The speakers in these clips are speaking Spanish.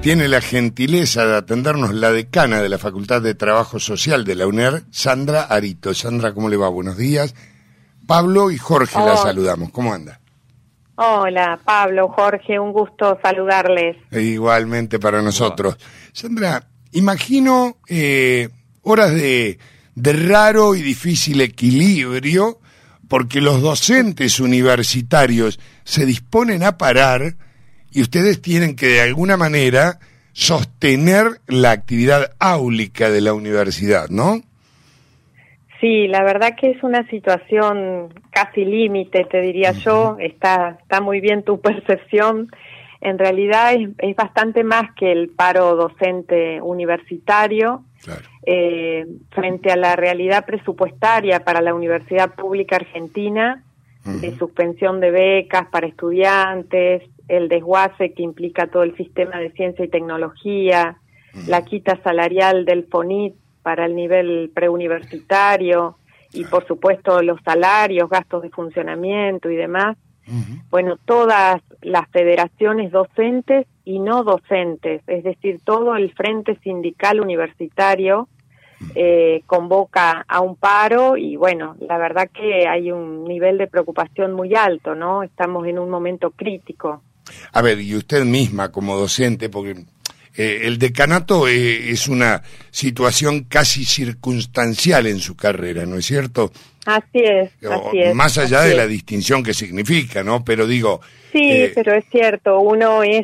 tiene la gentileza de atendernos la decana de la Facultad de Trabajo Social de la UNER, Sandra Arito. Sandra, ¿cómo le va? Buenos días. Pablo y Jorge la saludamos. ¿Cómo anda? Hola, Pablo, Jorge, un gusto saludarles. Igualmente para nosotros. Sandra, imagino horas de raro y difícil equilibrio, porque los docentes universitarios se disponen a parar y ustedes tienen que de alguna manera sostener la actividad áulica de la universidad, ¿no? Sí, la verdad que es una situación casi límite, te diría yo. Está muy bien tu percepción. En realidad es bastante más que el paro docente universitario. Claro. Frente a la realidad presupuestaria para la Universidad Pública Argentina, de suspensión de becas para estudiantes, el desguace que implica todo el sistema de ciencia y tecnología, la quita salarial del FONIT para el nivel preuniversitario y por supuesto los salarios, gastos de funcionamiento y demás. Bueno, todas las federaciones docentes y no docentes, es decir, todo el frente sindical universitario convoca a un paro y bueno, la verdad que hay un nivel de preocupación muy alto, ¿no? Estamos en un momento crítico. A ver, y usted misma como docente, porque el decanato es una situación casi circunstancial en su carrera, ¿no es cierto? Así es, así es. Más allá de la distinción que significa, ¿no? Pero digo... Sí, pero es cierto, una es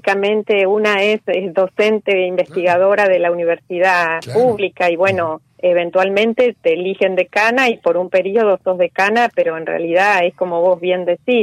docente e investigadora de la universidad pública y bueno, eventualmente te eligen decana y por un periodo sos decana, pero en realidad es como vos bien decís,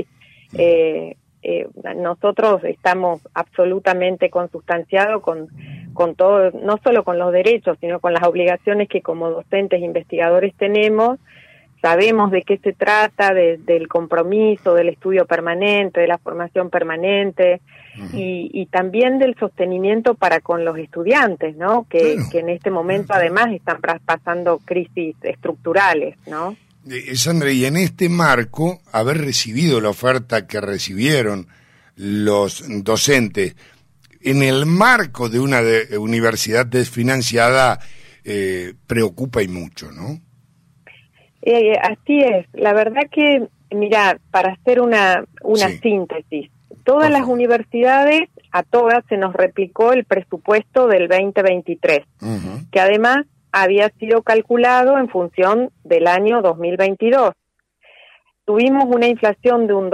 nosotros estamos absolutamente consustanciados con todo, no solo con los derechos, sino con las obligaciones que como docentes e investigadores tenemos. Sabemos de qué se trata, del compromiso, del estudio permanente, de la formación permanente y también del sostenimiento para con los estudiantes, ¿no? Que en este momento además están pasando crisis estructurales, ¿no? Sandra, y en este marco, haber recibido la oferta que recibieron los docentes, en el marco de una universidad desfinanciada, preocupa y mucho, ¿no? Así es. La verdad que, mira, para hacer una síntesis, todas las universidades, a todas se nos replicó el presupuesto del 2023, que además había sido calculado en función del año 2022. Tuvimos una inflación de un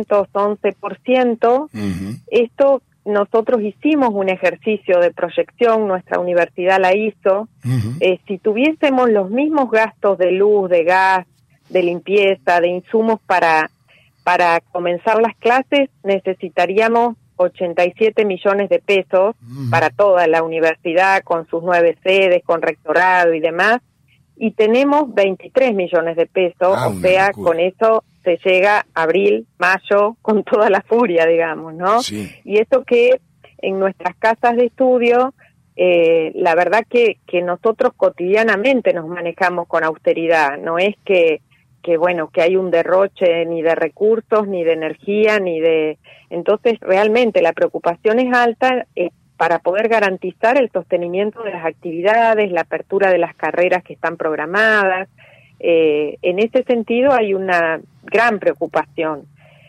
211%. Esto nosotros hicimos un ejercicio de proyección, nuestra universidad la hizo. Si tuviésemos los mismos gastos de luz, de gas, de limpieza, de insumos para comenzar las clases, necesitaríamos 87 millones de pesos para toda la universidad, con sus 9 sedes, con rectorado y demás, y tenemos 23 millones de pesos, o sea, con eso se llega abril, mayo, con toda la furia, digamos, ¿no? Sí. Y eso que en nuestras casas de estudio, la verdad que nosotros cotidianamente nos manejamos con austeridad, no es que hay un derroche ni de recursos, ni de energía, Entonces, realmente la preocupación es alta para poder garantizar el sostenimiento de las actividades, la apertura de las carreras que están programadas. En ese sentido hay una gran preocupación.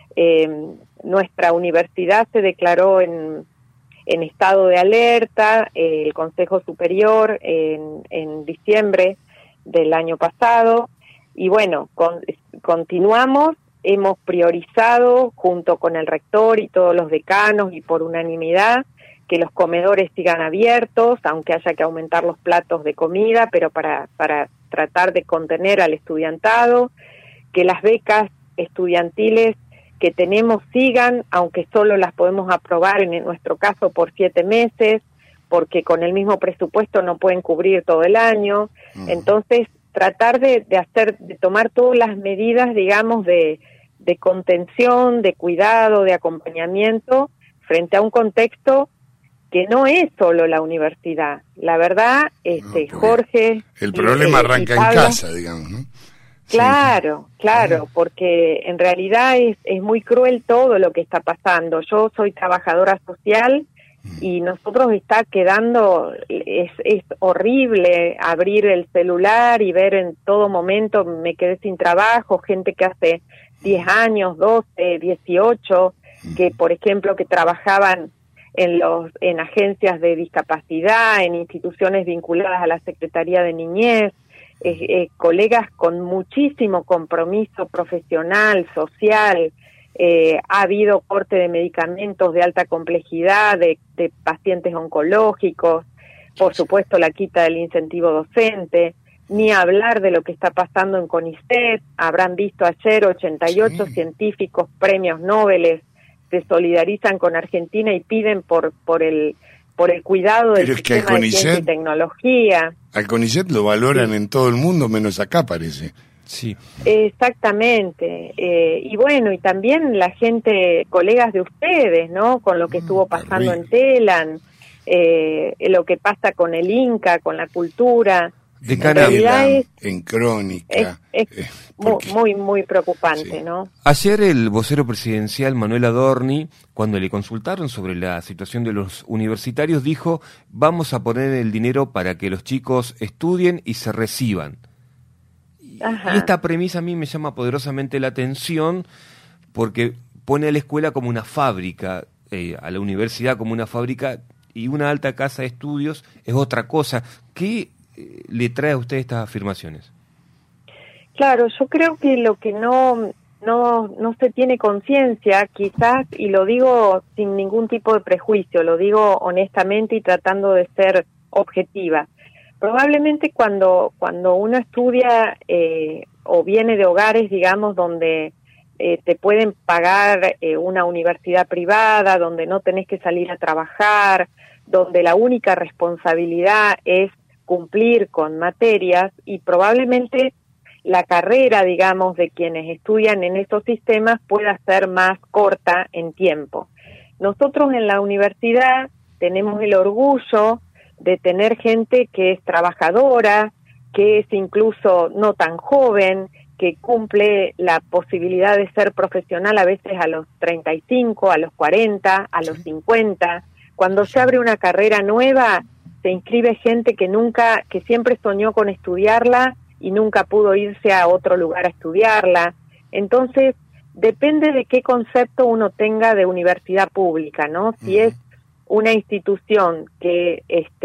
Nuestra universidad se declaró en estado de alerta, el Consejo Superior en diciembre del año pasado, y bueno, continuamos, hemos priorizado junto con el rector y todos los decanos y por unanimidad que los comedores sigan abiertos, aunque haya que aumentar los platos de comida, pero para tratar de contener al estudiantado, que las becas estudiantiles que tenemos sigan, aunque solo las podemos aprobar en nuestro caso por 7 meses, porque con el mismo presupuesto no pueden cubrir todo el año. Entonces, tratar de tomar todas las medidas, digamos, de contención, de cuidado, de acompañamiento, frente a un contexto que no es solo la universidad. La verdad, Jorge... El problema arranca en casa, digamos, ¿no? Claro, porque en realidad es muy cruel todo lo que está pasando. Yo soy trabajadora social y nosotros está quedando, es horrible abrir el celular y ver en todo momento, me quedé sin trabajo, gente que hace 10 años, 12, 18, que por ejemplo que trabajaban en agencias de discapacidad, en instituciones vinculadas a la Secretaría de Niñez, colegas con muchísimo compromiso profesional, social. Ha habido corte de medicamentos de alta complejidad, de pacientes oncológicos, por supuesto la quita del incentivo docente, ni hablar de lo que está pasando en CONICET. Habrán visto ayer 88 científicos premios Nobel se solidarizan con Argentina y piden por el cuidado del sistema de ciencia y tecnología. Al CONICET lo valoran en todo el mundo, menos acá parece. Sí. Exactamente. Y bueno, y también la gente, colegas de ustedes, ¿no? Con lo que estuvo pasando en TELAN, lo que pasa con el Inca, con la cultura. De cara en Crónica. Es muy preocupante, sí. ¿No? Ayer el vocero presidencial Manuel Adorni, cuando le consultaron sobre la situación de los universitarios, dijo: vamos a poner el dinero para que los chicos estudien y se reciban. Ajá. Y esta premisa a mí me llama poderosamente la atención porque pone a la escuela como una fábrica, a la universidad como una fábrica, y una alta casa de estudios es otra cosa. ¿Qué le trae a usted estas afirmaciones? Claro, yo creo que lo que no se tiene conciencia, quizás, y lo digo sin ningún tipo de prejuicio, lo digo honestamente y tratando de ser objetiva. Probablemente cuando uno estudia o viene de hogares, digamos, donde te pueden pagar una universidad privada, donde no tenés que salir a trabajar, donde la única responsabilidad es cumplir con materias, y probablemente la carrera, digamos, de quienes estudian en estos sistemas pueda ser más corta en tiempo. Nosotros en la universidad tenemos el orgullo de tener gente que es trabajadora, que es incluso no tan joven, que cumple la posibilidad de ser profesional a veces a los 35, a los 40, a los 50. Cuando se abre una carrera nueva, se inscribe gente que siempre soñó con estudiarla y nunca pudo irse a otro lugar a estudiarla. Entonces, depende de qué concepto uno tenga de universidad pública, ¿no? Si es una institución que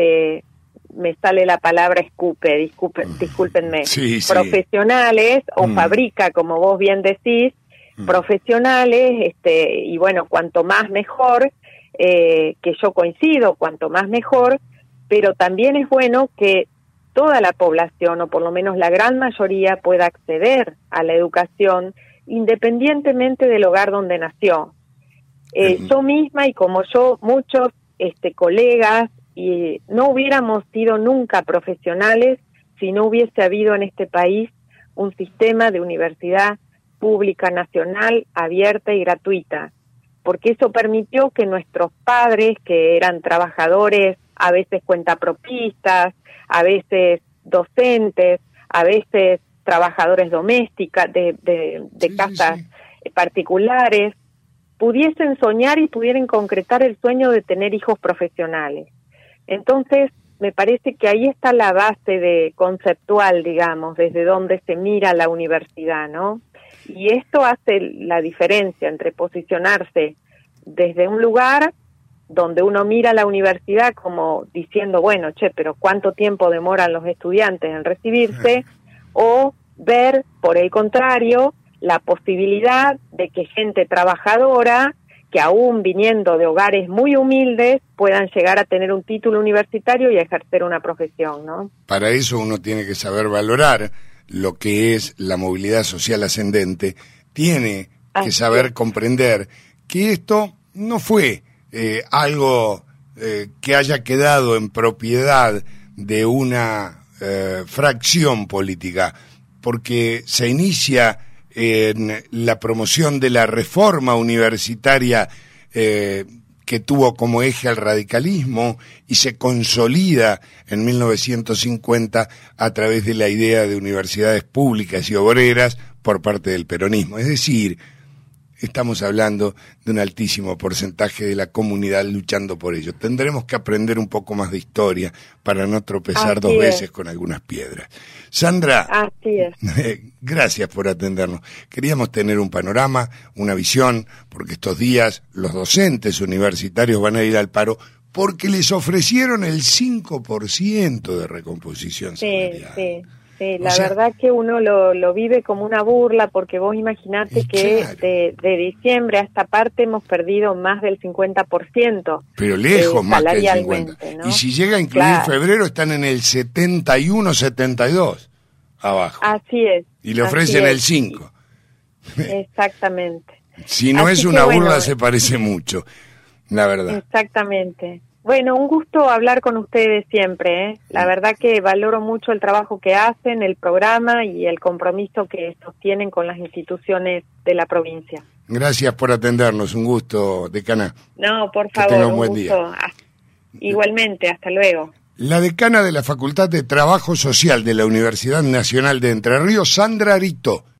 me sale la palabra discúlpenme, sí. profesionales, o fabrica, como vos bien decís, profesionales, y bueno, cuanto más mejor, que yo coincido, cuanto más mejor, pero también es bueno que toda la población, o por lo menos la gran mayoría, pueda acceder a la educación independientemente del hogar donde nació. Yo misma y como yo, muchos colegas, y no hubiéramos sido nunca profesionales si no hubiese habido en este país un sistema de universidad pública nacional, abierta y gratuita, porque eso permitió que nuestros padres, que eran trabajadores, a veces cuentapropistas, a veces docentes, a veces trabajadores domésticas de casas particulares, pudiesen soñar y pudieran concretar el sueño de tener hijos profesionales. Entonces, me parece que ahí está la base conceptual, digamos, desde donde se mira la universidad, ¿no? Y esto hace la diferencia entre posicionarse desde un lugar donde uno mira la universidad como diciendo, bueno, pero ¿cuánto tiempo demoran los estudiantes en recibirse? O ver, por el contrario, la posibilidad de que gente trabajadora, que aún viniendo de hogares muy humildes, puedan llegar a tener un título universitario y ejercer una profesión, ¿no? Para eso uno tiene que saber valorar lo que es la movilidad social ascendente, tiene que saber comprender que esto no fue algo que haya quedado en propiedad de una fracción política, porque se inicia en la promoción de la reforma universitaria que tuvo como eje al radicalismo y se consolida en 1950 a través de la idea de universidades públicas y obreras por parte del peronismo. Es decir, estamos hablando de un altísimo porcentaje de la comunidad luchando por ello. Tendremos que aprender un poco más de historia para no tropezar Así dos es. veces con algunas piedras. Sandra, Así es. gracias por atendernos. Queríamos tener un panorama, una visión, porque estos días los docentes universitarios van a ir al paro porque les ofrecieron el 5% de recomposición salarial. Sí, la verdad que uno lo vive como una burla, porque vos imaginate que claro, de diciembre a esta parte hemos perdido más del 50%. Pero lejos más que el 50%. ¿No? Y si llega a incluir Claro. febrero, están en el 71, 72 abajo. Así es. Y le ofrecen el 5%. Exactamente. Si no Así es una que, burla, bueno, se parece mucho, la verdad. Exactamente. Bueno, un gusto hablar con ustedes siempre, ¿eh? La verdad que valoro mucho el trabajo que hacen, el programa y el compromiso que sostienen con las instituciones de la provincia. Gracias por atendernos, un gusto, decana. No, por Que favor, tenga un un buen gusto. día. Igualmente, hasta luego. La decana de la Facultad de Trabajo Social de la Universidad Nacional de Entre Ríos, Sandra Arito.